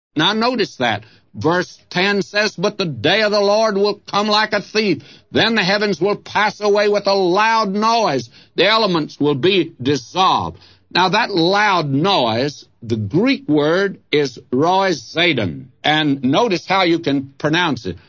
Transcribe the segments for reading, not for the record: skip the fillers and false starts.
Now notice that. Verse 10 says, "But the day of the Lord will come like a thief. Then the heavens will pass away with a loud noise. The elements will be dissolved." Now that loud noise, the Greek word is roizadon. And notice how you can pronounce it.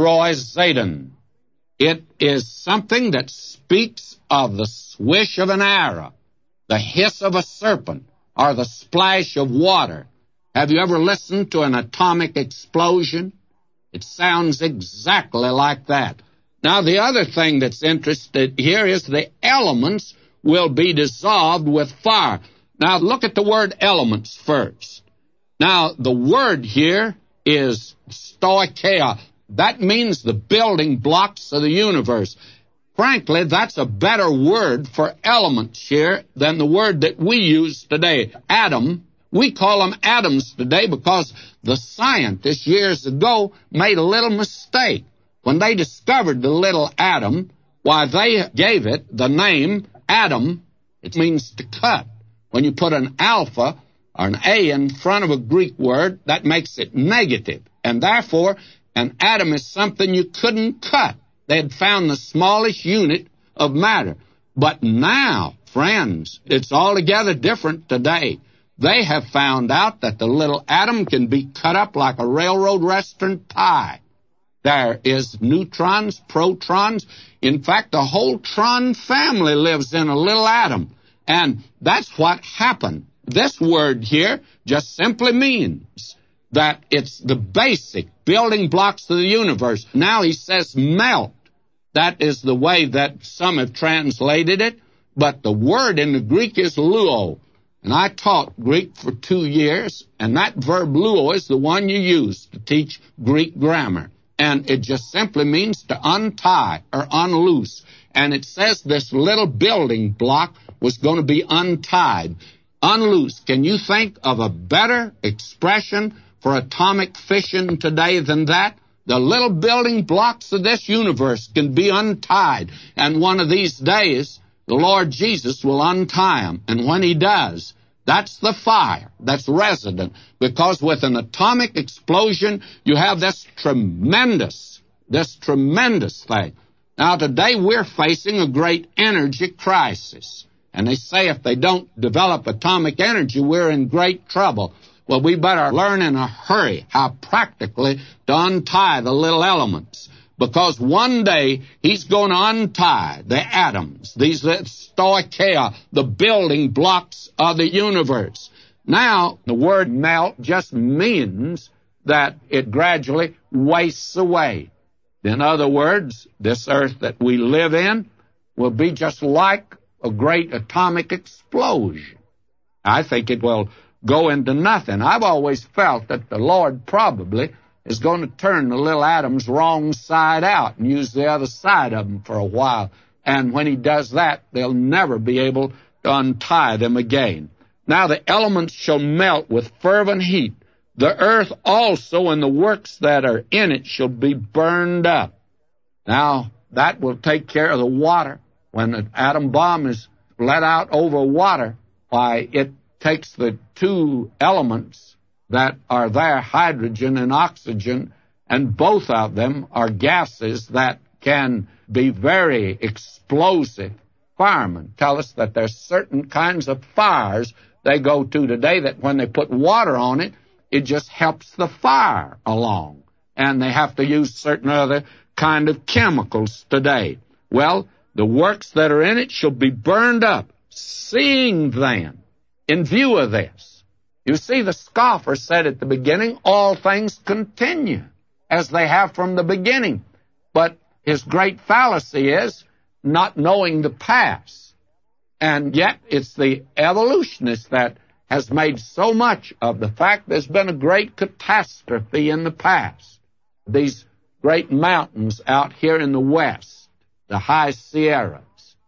Roizadon. It is something that speaks of the swish of an arrow, the hiss of a serpent, or the splash of water. Have you ever listened to an atomic explosion? It sounds exactly like that. Now, the other thing that's interesting here is the elements will be dissolved with fire. Now, look at the word elements first. Now, the word here is stoicheia. That means the building blocks of the universe. Frankly, that's a better word for elements here than the word that we use today, atom. We call them atoms today because the scientists years ago made a little mistake. When they discovered the little atom, why, they gave it the name atom. It means to cut. When you put an alpha or an A in front of a Greek word, that makes it negative. And therefore, an atom is something you couldn't cut. They had found the smallest unit of matter. But now, friends, it's altogether different today. They have found out that the little atom can be cut up like a railroad western tie. There is neutrons, protons. In fact, the whole tron family lives in a little atom. And that's what happened. This word here just simply means that it's the basic building blocks of the universe. Now he says melt. That is the way that some have translated it. But the word in the Greek is luo. And I taught Greek for 2 years, and that verb luo is the one you use to teach Greek grammar. And it just simply means to untie or unloose. And it says this little building block was going to be untied, unloosed. Can you think of a better expression for atomic fission today than that? The little building blocks of this universe can be untied. And one of these days, the Lord Jesus will untie them. And when he does, that's the fire that's resident. Because with an atomic explosion, you have this tremendous thing. Now, today we're facing a great energy crisis. And they say if they don't develop atomic energy, we're in great trouble. Well, we better learn in a hurry how practically to untie the little elements. Because one day he's going to untie the atoms, these stoicheia, the building blocks of the universe. Now, the word melt just means that it gradually wastes away. In other words, this earth that we live in will be just like a great atomic explosion. I think it will go into nothing. I've always felt that the Lord probably is going to turn the little atoms wrong side out and use the other side of them for a while. And when he does that, they'll never be able to untie them again. Now the elements shall melt with fervent heat. The earth also and the works that are in it shall be burned up. Now, that will take care of the water. When an atom bomb is let out over water, why, it takes the two elements that are there, hydrogen and oxygen, and both of them are gases that can be very explosive. Firemen tell us that there's certain kinds of fires they go to today that when they put water on it, it just helps the fire along. And they have to use certain other kind of chemicals today. Well, the works that are in it shall be burned up. Seeing then, in view of this, you see, the scoffer said at the beginning, all things continue as they have from the beginning. But his great fallacy is not knowing the past. And yet it's the evolutionist that has made so much of the fact there's been a great catastrophe in the past. These great mountains out here in the west, the high Sierras,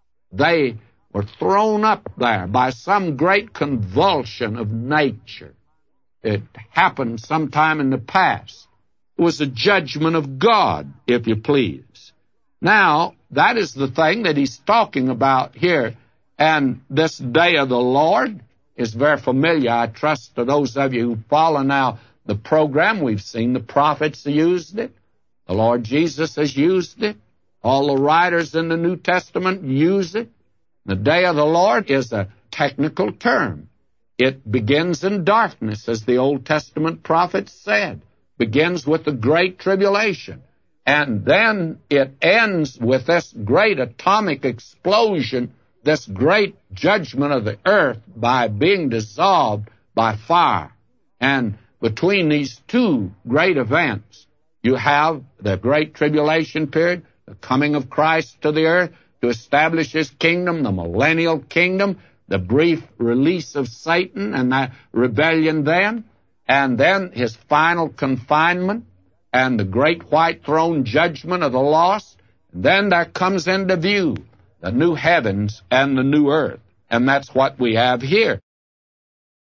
they were thrown up there by some great convulsion of nature. It happened sometime in the past. It was a judgment of God, if you please. Now, that is the thing that he's talking about here. And this day of the Lord is very familiar, I trust, to those of you who follow now the program. We've seen the prophets used it. The Lord Jesus has used it. All the writers in the New Testament use it. The day of the Lord is a technical term. It begins in darkness, as the Old Testament prophets said. Begins with the Great Tribulation. And then it ends with this great atomic explosion, this great judgment of the earth by being dissolved by fire. And between these two great events, you have the Great Tribulation period, the coming of Christ to the earth to establish His kingdom, the millennial kingdom, the brief release of Satan and that rebellion then, and then His final confinement and the great white throne judgment of the lost. And then there comes into view the new heavens and the new earth. And that's what we have here.